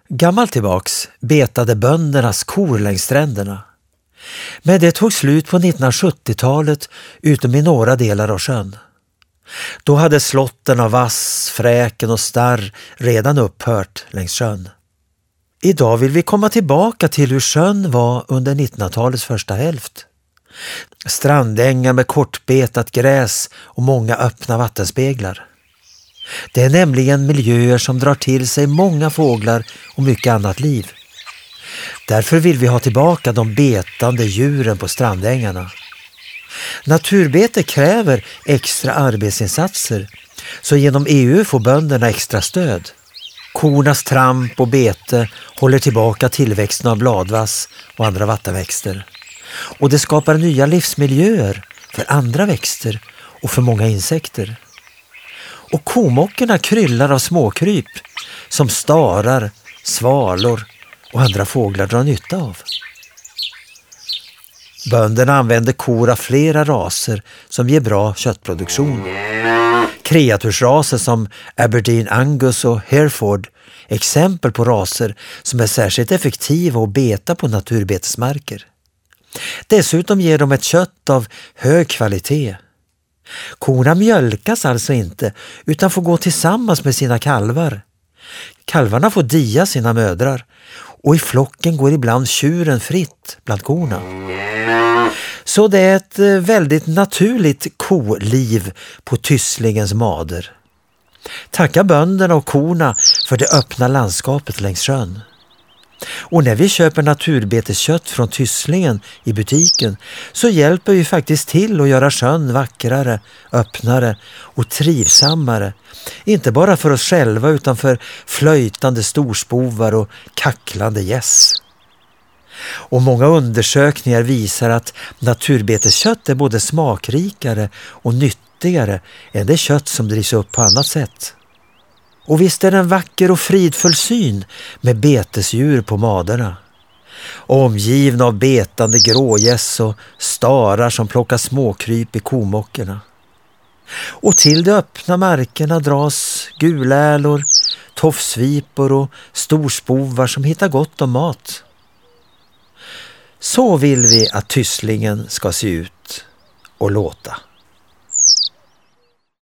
Gammalt tillbaks betade böndernas kor längs stränderna. Men det tog slut på 1970-talet utom i några delar av sjön. Då hade slotten av Vass, Fräken och Starr redan upphört längs sjön. Idag vill vi komma tillbaka till hur sjön var under 1900-talets första hälft. Strandängar med kortbetat gräs och många öppna vattenspeglar. Det är nämligen miljöer som drar till sig många fåglar och mycket annat liv. Därför vill vi ha tillbaka de betande djuren på strandängarna. Naturbete kräver extra arbetsinsatser, så genom EU får bönderna extra stöd. Kornas tramp och bete håller tillbaka tillväxten av bladvass och andra vattenväxter. Och det skapar nya livsmiljöer för andra växter och för många insekter. Och komockorna kryllar av småkryp som starar, svalor och andra fåglar drar nytta av. Bönderna använder kor av flera raser som ger bra köttproduktion. Kreatursraser som Aberdeen Angus och Hereford är exempel på raser som är särskilt effektiva att beta på naturbetesmarker. Dessutom ger de ett kött av hög kvalitet. Korna mjölkas alltså inte utan får gå tillsammans med sina kalvar. Kalvarna får dia sina mödrar och i flocken går ibland tjuren fritt bland korna. Så det är ett väldigt naturligt koliv på Tysslingens mader. Tacka bönderna och korna för det öppna landskapet längs sjön. Och när vi köper naturbeteskött från Tysslingen i butiken så hjälper vi faktiskt till att göra sjön vackrare, öppnare och trivsammare. Inte bara för oss själva utan för flöjtande storspovar och kacklande gäss. Och många undersökningar visar att naturbeteskött är både smakrikare och nyttigare än det kött som drivs upp på annat sätt. Och visst är det en vacker och fridfull syn med betesdjur på maderna. Omgivna av betande grågäss och starar som plockar småkryp i komockorna. Och till de öppna markerna dras gulälor, tofsvipor och storspovar som hittar gott om mat. Så vill vi att Tysslingen ska se ut och låta.